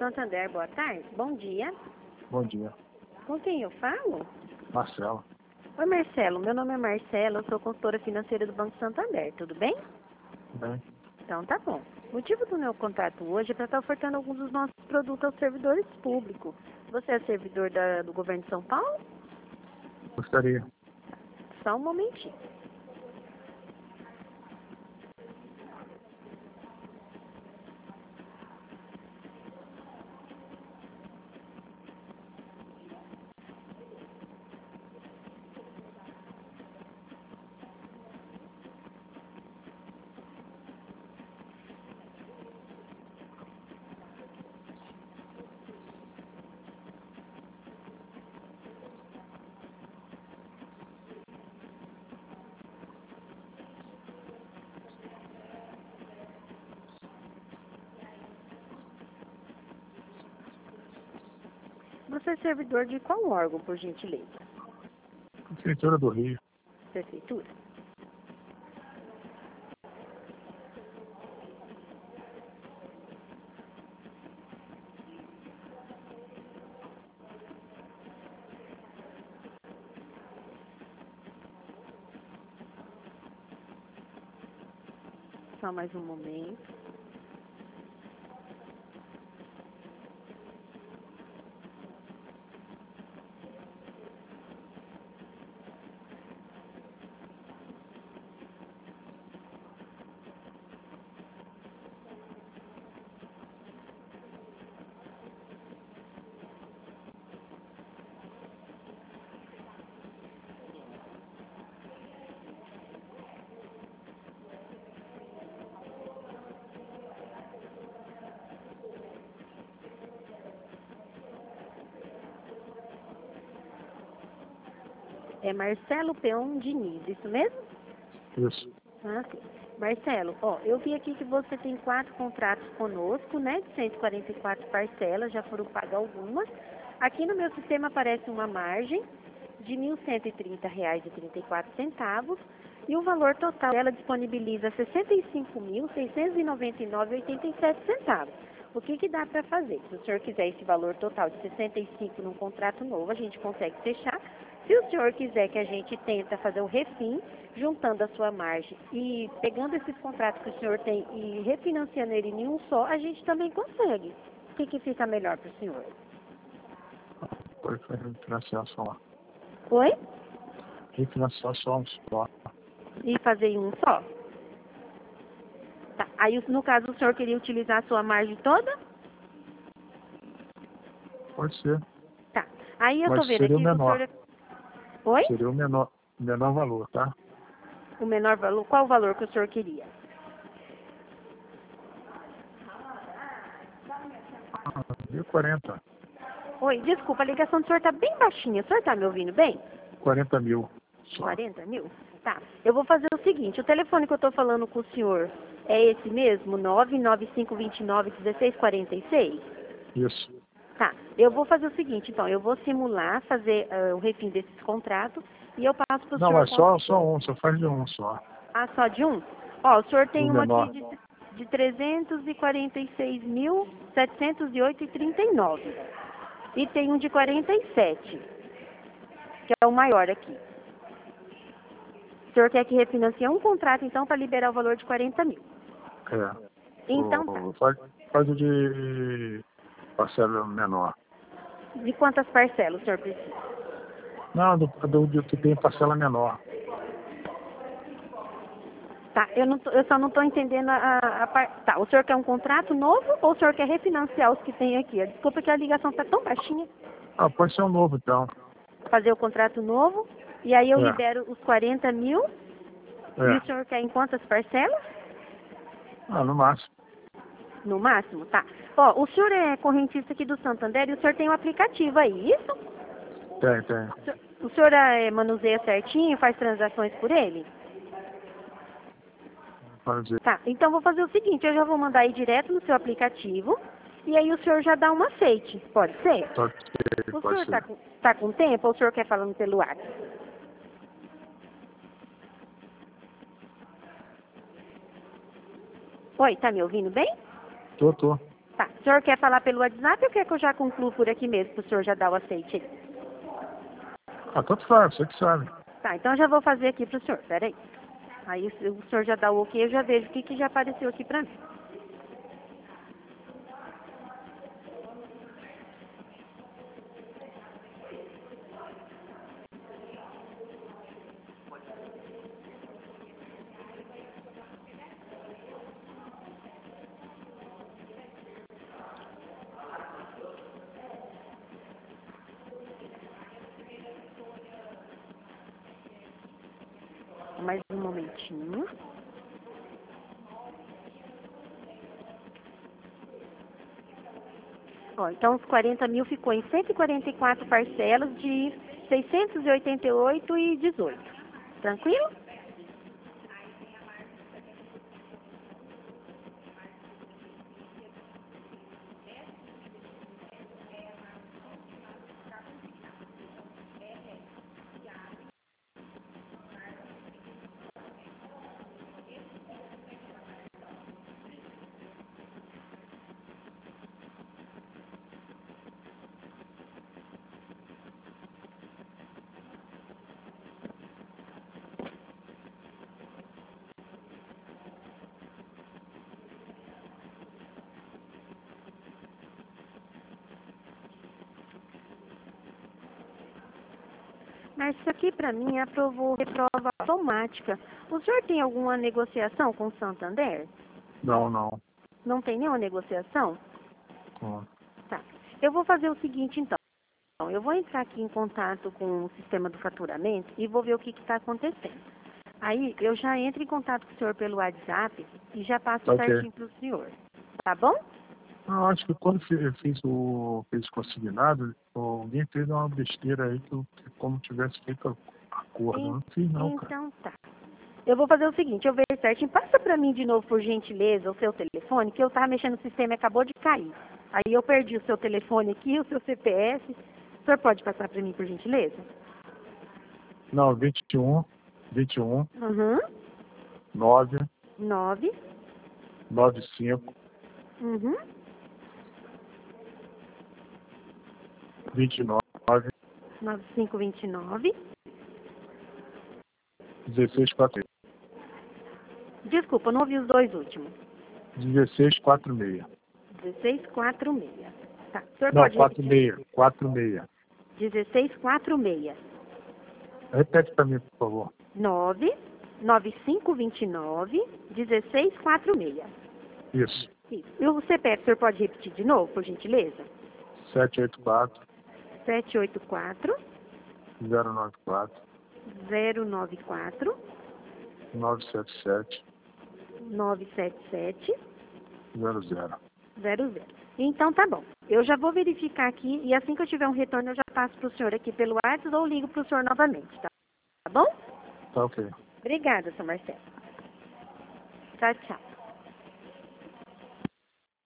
Santander, boa tarde. Bom dia. Bom dia. Com quem eu falo? Marcelo. Oi, Marcelo. Meu nome é Marcelo, eu sou consultora financeira do Banco Santander, tudo bem? Bem, Então tá bom. O motivo do meu contato hoje é para estar ofertando alguns dos nossos produtos aos servidores públicos. Você é servidor do governo de São Paulo? gostaria. Só um momentinho. Você é servidor de qual órgão, por gentileza? Prefeitura do Rio. Prefeitura? Só mais um momento. É Marcelo Peon Diniz, isso mesmo? Isso. Ah, sim. Marcelo, eu vi aqui que você tem 4 contratos conosco, né? De 144 parcelas, já foram pagas algumas. Aqui no meu sistema aparece uma margem de R$ 1.130,34 e o valor total dela disponibiliza R$ 65.699,87. O que dá para fazer? Se o senhor quiser esse valor total de 65 num contrato novo, a gente consegue fechar. Se o senhor quiser que a gente tenta fazer o refim, juntando a sua margem e pegando esses contratos que o senhor tem e refinanciando ele em um só, a gente também consegue. O que fica melhor para o senhor? Pode refinanciar só. Oi? Refinanciar só um só. E fazer em um só? Tá. Aí, no caso, o senhor queria utilizar a sua margem toda? Pode ser. Tá. Aí eu tô Mas vendo seria o aqui que o menor. senhor... Oi? Seria o menor valor, tá? O menor valor? Qual o valor que o senhor queria? 1.040. Oi, desculpa, a ligação do senhor tá bem baixinha. O senhor tá me ouvindo bem? 40 mil só. 40 mil? Tá. Eu vou fazer o seguinte, o telefone que eu tô falando com o senhor é esse mesmo? 995291646? Isso. Tá. Eu vou fazer o seguinte, então. Eu vou simular, fazer o refim desses contratos e eu passo pro Não, senhor... mas só um. Só faz de um só. Ah, só de um? Ó, o senhor O tem uma aqui menor. de 346.708,39. E tem um de 47, que é o maior aqui. O senhor quer que refinancie um contrato, então, para liberar o valor de 40 mil. É. Então tá. Faz o de parcela menor. De quantas parcelas o senhor precisa? Não, do que tem parcela menor. Tá, eu só não estou entendendo a parte. Tá, o senhor quer um contrato novo ou o senhor quer refinanciar os que tem aqui? Desculpa que a ligação está tão baixinha. Ah, pode ser um novo, então. Fazer o contrato novo e aí eu É. libero os 40 mil. E o senhor quer em quantas parcelas? Ah, no máximo. No máximo, tá. Ó, o senhor é correntista aqui do Santander e o senhor tem um aplicativo aí, isso? Tem. O senhor manuseia certinho, faz transações por ele? Pode dizer. Tá, então vou fazer o seguinte, eu já vou mandar aí direto no seu aplicativo e aí o senhor já dá um aceite, pode ser? O Pode senhor ser. tá com tempo ou o senhor quer falar no celular? Oi, tá me ouvindo bem? Tô. Tá. O senhor quer falar pelo WhatsApp ou quer que eu já concluo por aqui mesmo, para o senhor já dar o aceite aí? Ah, tanto faz, você que sabe. Tá, então eu já vou fazer aqui para o senhor, peraí. Aí o senhor já dá o ok, eu já vejo o que já apareceu aqui para mim. Mais um momentinho. Ó, então os 40 mil ficou em 144 parcelas de 688,18. Tranquilo? Mas isso aqui para mim aprovou reprova automática. O senhor tem alguma negociação com o Santander? Não, não. Não tem nenhuma negociação? Ó, Tá. Eu vou fazer o seguinte então. Eu vou entrar aqui em contato com o sistema do faturamento e vou ver o que está acontecendo. Aí eu já entro em contato com o senhor pelo WhatsApp e já passo tá ok. certinho para o senhor. Tá bom? Eu acho que quando fez o consignado, alguém fez uma besteira aí que como tivesse feito acordo. Eu não fiz não, cara. Então tá. Eu vou fazer o seguinte, eu vejo certinho. Passa para mim de novo, por gentileza, o seu telefone, que eu tava mexendo no sistema e acabou de cair. Aí eu perdi o seu telefone aqui, o seu CPF. O senhor pode passar para mim, por gentileza? Não, 21 Uhum. 9 9. 95 Uhum. 29 9529. 1646. Desculpa, eu não ouvi os dois últimos. 1646. 1646. Tá. O senhor Não, pode repetir? 46. 1646. Repete para mim, por favor. 9 9529 1646. Isso. Isso. E o CPF, o senhor pode repetir de novo, por gentileza? 784 784 094 094 977 977 00. 00. Então tá bom. Eu já vou verificar aqui e assim que eu tiver um retorno eu já passo para o senhor aqui pelo WhatsApp ou ligo para o senhor novamente, tá? Tá bom? Tá ok. Obrigada, seu Marcelo. Tchau, tchau.